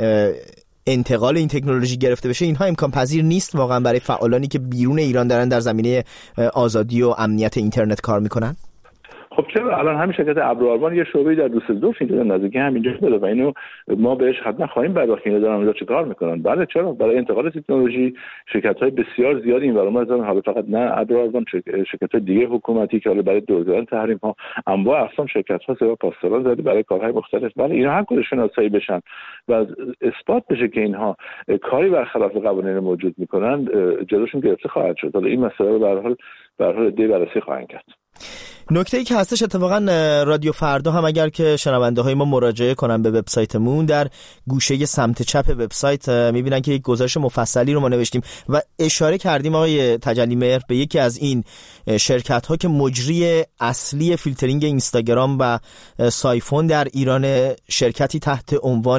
انتقال این تکنولوژی گرفته بشه، اینها امکان پذیر نیست واقعا برای فعالانی که بیرون ایران دارن در زمینه آزادی و امنیت اینترنت کار میکنن؟ خب چرا الان همین شرکت ابراروان یه شعبه‌ای در دوسلدورف اینجا نزدیکی همینجا داره و اینو ما بهش حتما خواهیم پرداخت که اینا دارن اونجا چیکار میکنن. بله چرا، برای انتقال تکنولوژی شرکت‌های بسیار زیادی این برنامه دارن، حالا فقط نه ابراروان، شرکت‌های دیگه حکومتی که حالا برای دور زدن تحریم‌ها انواع اقسام شرکت‌ها سوا پاسداران زده برای کارهای مختلف. بله اینا هر کدوم شناسایی بشن و اثبات بشه که اینها کاری برخلاف قوانین موجود میکنن، جلوشون گرفته خواهد شد. حالا این مسئله رو به هر حال به هر حال دی بررسی خواهند کرد. نکته‌ای که هستش اتفاقا رادیو فردا هم اگر که شنونده‌های ما مراجعه کنن به وبسایتمون، در گوشه سمت چپ وبسایت می‌بینن که یک گزارش مفصلی رو ما نوشتیم و اشاره کردیم آقای تجلی مهر به یکی از این شرکت‌ها که مجری اصلی فیلترینگ اینستاگرام و سایفون در ایران، شرکتی تحت عنوان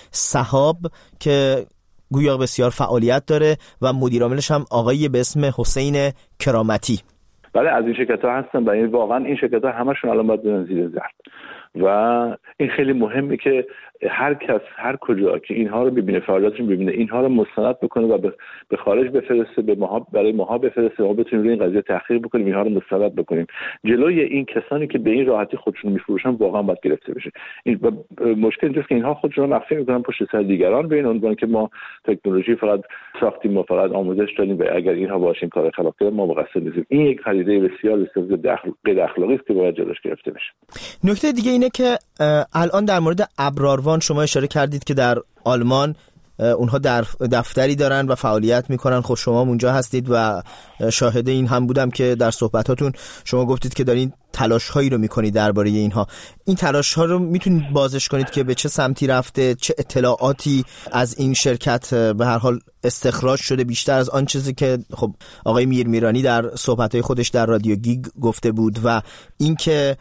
سحاب که گویا بسیار فعالیت داره و مدیر عاملش هم آقایی به اسم حسین کرامتی. بله از این شرکت‌ها هستن و این واقعا این شرکت‌ها همشون الان باید برن زیر زرد و این خیلی مهمه که هر کس هر کجا که اینها رو ببینه، فعالیتشون ببینه، اینها رو مستند بکنه و به خارج بفرسته، به ما برای ماها بفرسته، ما بتونیم روی این قضیه تحقیق بکنیم، اینها رو مستند بکنیم. جلوی این کسانی که به این راحتی خودشون میفروشن واقعا باید گرفته بشه. این مشکل اینجاست که اینها خودشون رو مخفی میکنن پشت سر دیگران به این عنوان که ما تکنولوژی فقط ساختیم، ما فقط آموزش دادیم و اگر اینها باشین کار خلاف کردن ما مقصر نیستیم. این یک پدیده بسیار بسیار غیر اخلاقی است که باید جلوش گرفته بشه. نکته دیگه اینه که الان در مورد ابراروان شما اشاره کردید که در آلمان اونها در دفتری دارن و فعالیت میکنن. خب شما اونجا هستید و شاهد این هم بودم که در صحبتاتون شما گفتید که دارین تلاش هایی رو میکنید درباره اینها. این تلاش ها رو میتونید بازش کنید که به چه سمتی رفته، چه اطلاعاتی از این شرکت به هر حال استخراج شده بیشتر از آن چیزی که خب آقای میرمیرانی در صحبت‌های خودش در رادیو گیگ گفته بود، و اینکه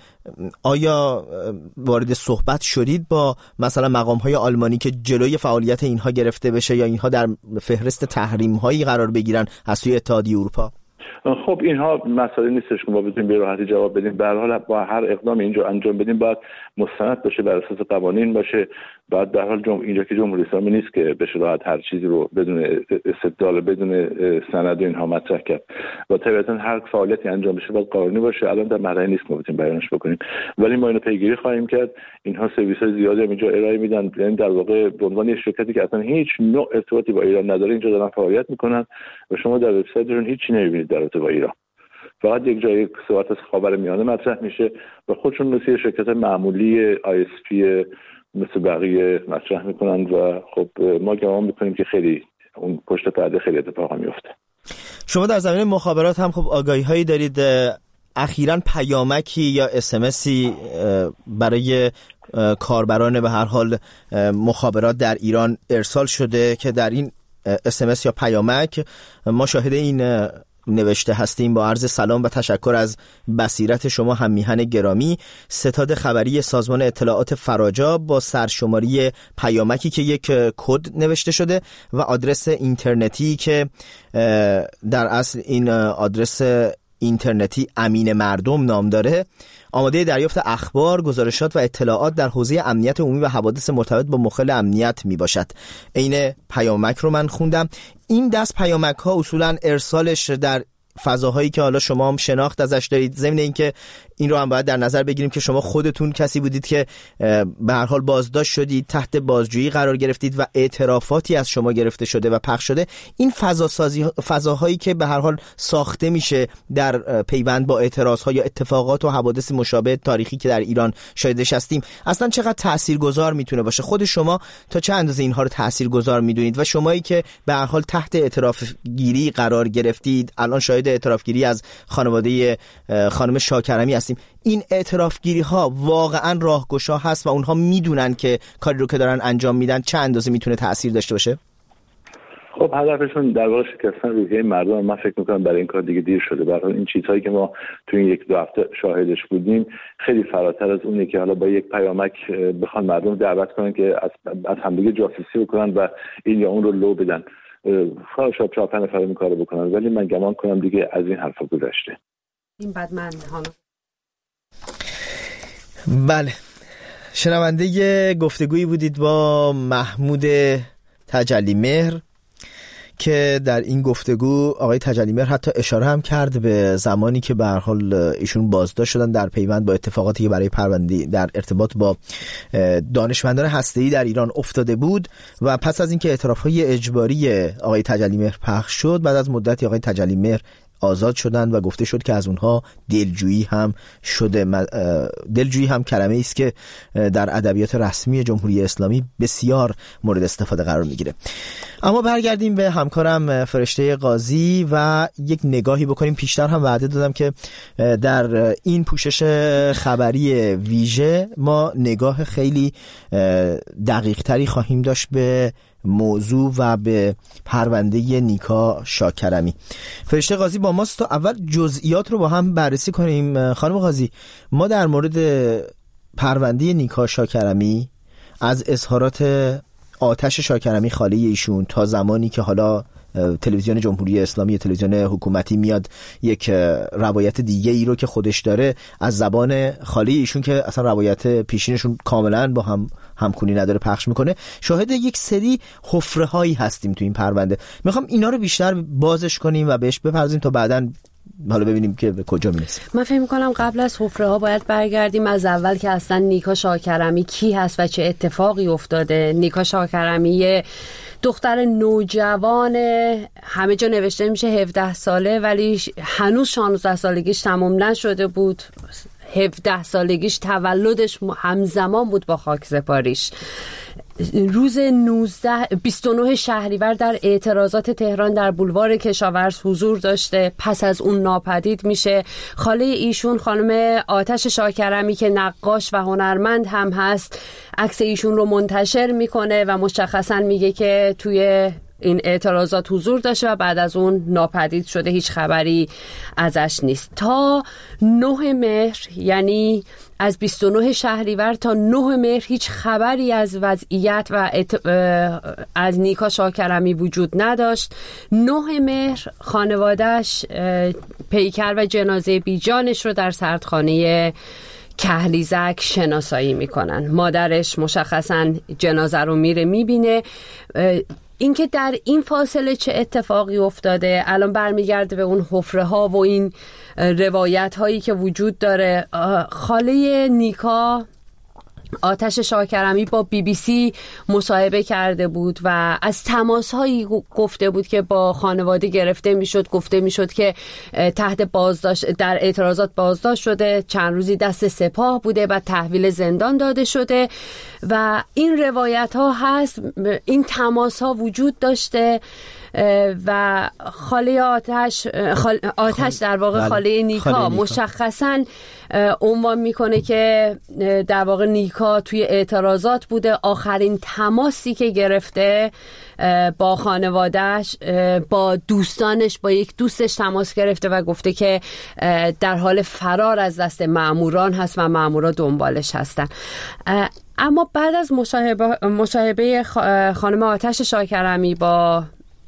آیا وارد صحبت شدید با مثلا مقام‌های آلمانی که جلوی فعالیت اینها گرفته بشه یا اینها در فهرست تحریم‌هایی قرار بگیرن از سوی اتحادیه اروپا؟ خب اینها مسئله نیستش که ما بتونیم به راحتی جواب بدیم. به هر حال با هر اقدام اینجا انجام بدیم باید مستند باشه، بر اساس قوانین باشه. بعد به هر حال جمع... اینجا که جمهوری اسلامی نیست که بشه راحت هر چیزی رو بدون استدلال بدون سند و اینها مطرح کرد و طبیعتا هر فعالیتی انجام بشه باید قانونی باشه. الان در مرحله نیست ما بتونیم بیانش بکنیم، ولی ما اینو پیگیری خواهیم کرد. اینها سرویس‌های زیادی هم اینجا ارائه میدن، یعنی در واقع به عنوان یک شرکتی که اصلا هیچ نوع ارتباطی با ایران نداره اینجا دارن فعالیت میکنن و شما در وبسایتشون هیچی نمیبینید در ارتباط با ایران. فقط یک جای صحبت از خاورمیانه مطرح میشه و خودشون مثل شرکت معمولی آی اس پی مثل بقیه مطرح میکنن و خب ما گمان میکنیم که خیلی اون پشت پرده خیلی اتفاقا میفته. شما در زمینه مخابرات هم خب آگاهی هایی دارید. اخیراً پیامکی یا اس ام اسی برای کاربران به هر حال مخابرات در ایران ارسال شده که در این اس ام اس یا پیامک ما شاهد این نوشته هستیم: با عرض سلام و تشکر از بصیرت شما هم میهن گرامی، ستاد خبری سازمان اطلاعات فراجا با سرشماری پیامکی که یک کد نوشته شده و آدرس اینترنتی که در اصل این آدرس اینترنتی امین مردم نام داره، آماده دریافت اخبار، گزارشات و اطلاعات در حوزه امنیت عمومی و حوادث مرتبط با مخل امنیت می باشد. عین پیامک رو من خوندم. این دست پیامک ها اصولا ارسالش در فضاهایی که حالا شما هم شناخت ازش دارید، ضمن اینکه این رو هم باید در نظر بگیریم که شما خودتون کسی بودید که به هر حال بازداشت شدید، تحت بازجویی قرار گرفتید و اعترافاتی از شما گرفته شده و پخش شده. این فضا سازی فضاهایی که به هر حال ساخته میشه در پیوند با اعتراضها یا اتفاقات و حوادث مشابه تاریخی که در ایران شاهدش هستیم، اصلا چقدر تاثیرگذار میتونه باشه؟ خود شما تا چه اندازه اینها رو تاثیرگذار میدونید و شمایی که به هر حال تحت اعتراف گیری قرار گرفتید، الان شاهد اعتراف گیری از خانواده خانم شاکرمی هستیم، این اعتراف گیری ها واقعا راهگشا هست و اونها میدونن که کاری رو که دارن انجام میدن چه اندازه میتونه تأثیر داشته باشه؟ خب هدفشون در واقع شکستن روحیه مردم. من فکر میکنم برای این کار دیگه دیر شده. برای این چیزهایی که ما تو این یک دو هفته شاهدش بودیم خیلی فراتر از اونه که حالا با یک پیامک بخوان مردم دعوت کنن که از از همدیگه جاسوسی بکنن و این یا اون رو لو بدن. شاید چهار پنج نفر این کارو بکنن، ولی من گمان کنم دیگه از این حرفا گذشته. این بدمن هانا. بله، شنونده گفتگویی بودید با محمود تجلی مهر که در این گفتگو آقای تجلیمهر حتی اشاره هم کرد به زمانی که به هر حال ایشون بازداشت شدن در پیوند با اتفاقاتی که برای پروندی در ارتباط با دانشمندان هسته‌ای در ایران افتاده بود و پس از اینکه اعتراف‌های اجباری آقای تجلیمهر پخش شد، بعد از مدتی آقای تجلیمهر آزاد شدند و گفته شد که از اونها دلجویی هم شده. دلجویی هم کلمه‌ای است که در ادبیات رسمی جمهوری اسلامی بسیار مورد استفاده قرار میگیره. اما برگردیم به همکارم فرشته قاضی و یک نگاهی بکنیم. پیشتر هم وعده دادم که در این پوشش خبری ویژه ما نگاه خیلی دقیق تری خواهیم داشت به موضوع و به پرونده نیکا شاکرمی. فرشته قاضی با ماست تا اول جزئیات رو با هم بررسی کنیم. خانم قاضی، ما در مورد پرونده نیکا شاکرمی از اظهارات آتش شاکرمی خاله ایشون تا زمانی که حالا تلویزیون جمهوری اسلامی، تلویزیون حکومتی میاد یک روایت دیگه ای رو که خودش داره از زبان خاله ایشون که اصلا روایت پیشینشون کاملا با هم همخونی نداره پخش میکنه، شاهد یک سری حفره هایی هستیم تو این پرونده. میخوام اینا رو بیشتر بازش کنیم و بهش بپردازیم تا بعداً حالا ببینیم که به کجا میرسیم. من فکر میکنم قبل از حفره ها باید برگردیم از اول که اصلا نیکا شاکرمی کی هست و چه اتفاقی افتاده. نیکا شاکرمی دختر نوجوان، همه جا نوشته میشه هفده ساله ولی هنوز شانزده سالگیش تمام نشده بود. هفده سالگیش تولدش همزمان بود با خاکسپاریش. روز نوزده بیست و نه شهریور در اعتراضات تهران در بولوار کشاورز حضور داشته، پس از اون ناپدید میشه. خاله ایشون خانم آتش شاکرمی که نقاش و هنرمند هم هست عکس ایشون رو منتشر میکنه و مشخصا میگه که توی این اعتراضات حضور داشته و بعد از اون ناپدید شده، هیچ خبری ازش نیست. تا نه مهر، یعنی از بیست و نه شهریور تا نه مهر هیچ خبری از وضعیت و ات... از نیکا شاکرمی وجود نداشت. نه مهر خانوادهش پیکر و جنازه بیجانش رو در سردخانه کهلیزک شناسایی میکنن. مادرش مشخصا جنازه رو میره میبینه. اینکه در این فاصله چه اتفاقی افتاده الان برمیگرده به اون حفره ها و این روایت هایی که وجود داره. خاله نیکا آتش شاکرمی با بی بی سی مصاحبه کرده بود و از تماس هایی گفته بود که با خانواده گرفته میشد. گفته میشد که تحت بازداشت، در اعتراضات بازداشت شده، چند روزی دست سپاه بوده و تحویل زندان داده شده و این روایت ها هست. این تماس ها وجود داشته و خاله آتش خال... آتش در واقع خاله نیکا, خاله نیکا مشخصاً عنوان میکنه که در واقع نیکا توی اعتراضات بوده. آخرین تماسی که گرفته با خانوادهش، با دوستانش، با یک دوستش تماس گرفته و گفته که در حال فرار از دست مأموران هست و مأمورا دنبالش هستن. اما بعد از مصاحبه مصاحبه خانم آتش شاکرمی با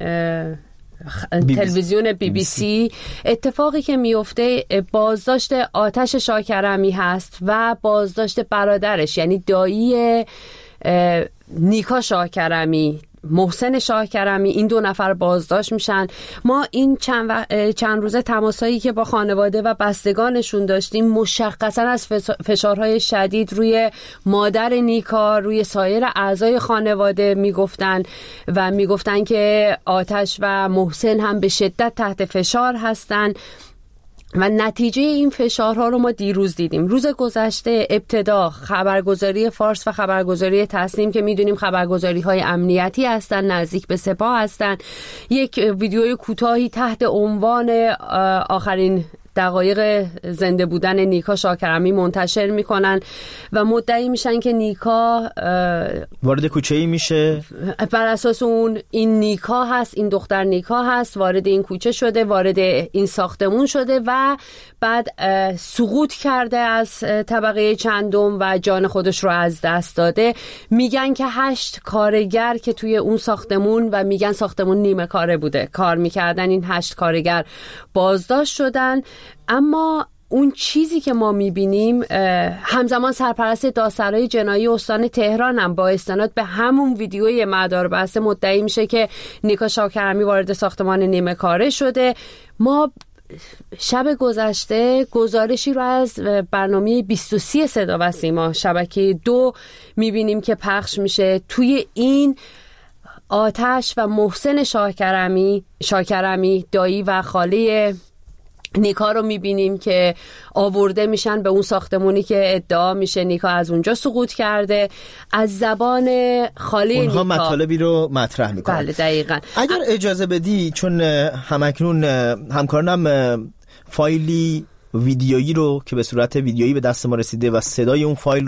تلویزیون بی بی سی، اتفاقی که میفته بازداشت آتش شاکرمی هست و بازداشت برادرش، یعنی دایی نیکا شاکرمی، محسن شاکرمی. این دو نفر بازداشت میشن. ما این چند, و... چند روزه تماسایی که با خانواده و بستگانشون داشتیم مشخصا از فشارهای شدید روی مادر نیکا، روی سایر اعضای خانواده میگفتن و میگفتن که آتش و محسن هم به شدت تحت فشار هستن و نتیجه این فشارها رو ما دیروز دیدیم. روز گذشته ابتدا خبرگزاری فارس و خبرگزاری تسنیم که میدونیم خبرگزاری های امنیتی هستن، نزدیک به سپاه هستن، یک ویدیوی کوتاهی تحت عنوان آخرین دقایق زنده بودن نیکا شاکرمی منتشر میکنن و مدعی میشن که نیکا وارد کوچه‌ای میشه. بر اساس اون این نیکا هست، این دختر نیکا هست، وارد این کوچه شده، وارد این ساختمون شده و بعد سقوط کرده از طبقه چندم و جان خودش رو از دست داده. میگن که هشت کارگر که توی اون ساختمون و میگن ساختمون نیمه کاره بوده کار میکردن، این هشت کارگر بازداشت شدن. اما اون چیزی که ما میبینیم همزمان سرپرست دادسرای جنایی استان تهران هم با استناد به همون ویدیوی مدار بسته مدعی میشه که نیکا شاکرمی وارد ساختمان نیمه کاره شده. ما شب گذشته گزارشی رو از برنامه بیست و سه صدا و سیما شبکه دو میبینیم که پخش میشه. توی این آتش و محسن شاکرمی شاکرمی دایی و خاله نیکا رو میبینیم که آورده میشن به اون ساختمونی که ادعا میشه نیکا از اونجا سقوط کرده. از زبان خاله اونها نیکا مطالبی رو مطرح میکنن. بله دقیقاً. اگر اجازه بدی، چون همکنون همکارانم فایلی ویدیویی رو که به صورت ویدیویی به دست ما رسیده و صدای اون فایل